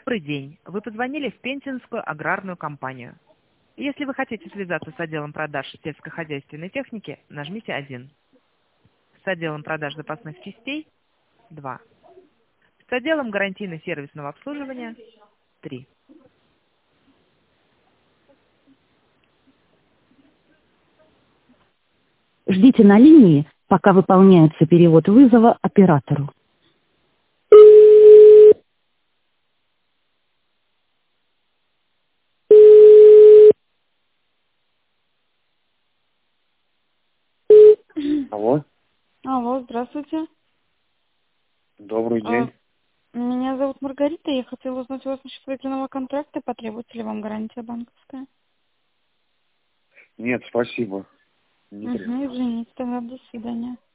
Добрый день. Вы позвонили в Пензенскую аграрную компанию. Если вы хотите связаться с отделом продаж сельскохозяйственной техники, нажмите 1. С отделом продаж запасных частей– 2. С отделом гарантийно-сервисного обслуживания– 3. Ждите на линии, пока выполняется перевод вызова оператору. Алло, Алло, здравствуйте. добрый А, день. Меня зовут Маргарита. Я хотела узнать у вас насчет выделенного контракта. Потребуется ли вам гарантия банковская? Нет, спасибо. Не Угу, требуется. извините, тогда до свидания.